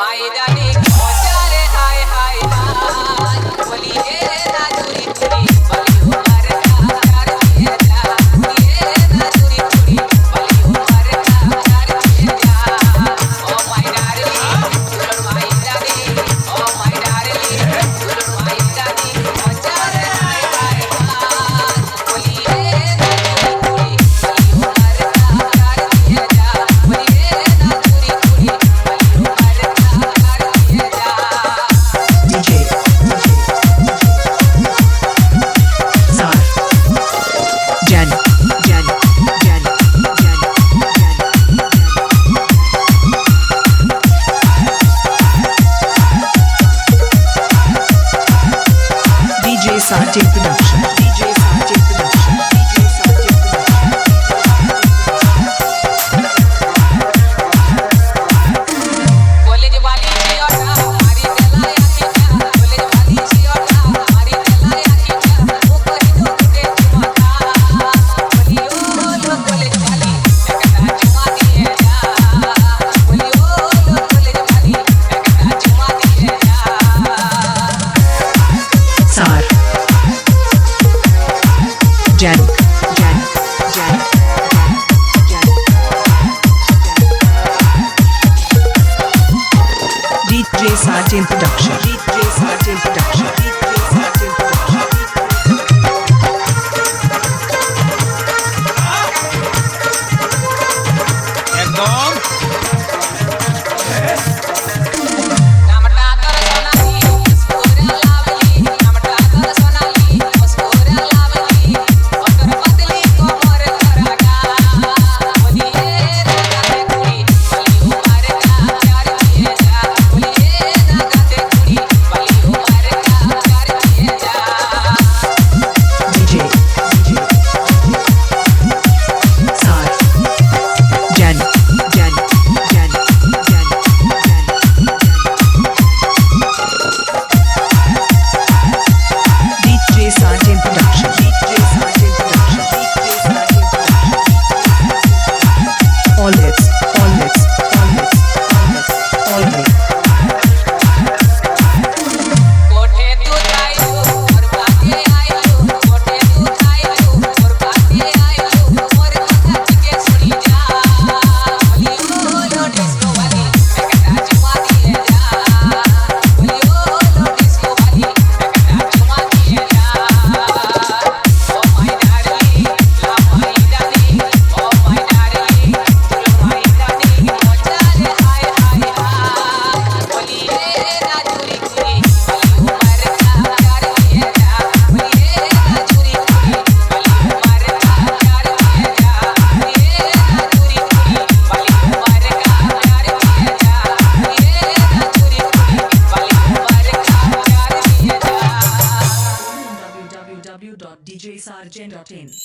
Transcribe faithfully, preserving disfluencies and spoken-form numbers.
Sartin Production. D J Sartin Production. D J Sartin Production. College वाली छियोटा हमारी चलाया की क्या कॉलेज वाली छियोटा हमारी चलाया की क्या वो कही तो के चुमाता बोलियो लो कॉलेज वाली एकटा चुमा दिए जा बोलियो लो कॉलेज वाली एकटा चुमा दिए जा Sar Jan Jan Jan Jan D J Sartin Production. D J Sartin Production. D J Sartin Production. একদম टमाटा कर सोनाली मस्कोरा लावली टमाटा कर सोनाली मस्कोरा लावली ओकर बदली कोमर करागा बोलिए नागाते कुड़ी बली उमर का प्यार किए जा बोलिए नागाते कुड़ी बली उमर का प्यार किए जा D J D J Sar Jan Jan Jan Jan Jan D J Sartin Production. D J Sartin Production. D J Sartin Production. All hits, all hits, all hits, all hits, all hits. कोठे तू आयो और बागे आयो कोठे तू आयो और बागे आयो मोर कथा के सुनी जा बोलियो लो डिस्को वाली एकटा चुमा दिए जा बोलियो लो डिस्को वाली एकटा चुमा दिए जा ओ माय डार्लिंग ला माय डार्लिंग ओ माय डार्लिंग तू माय डार्लिंग मजा रे हाय हाय हाय बोलिए राजूरी कुड़ी बली उमर का प्यार किए जा बोलिए राजूरी कुड़ी बली उमर का प्यार किए जा बोलिए राजूरी कुड़ी बली उमर का प्यार किए जा बोलिए राजूरी कुड़ी बली उमर का प्यार किए जा w w w dot d j sargent dot in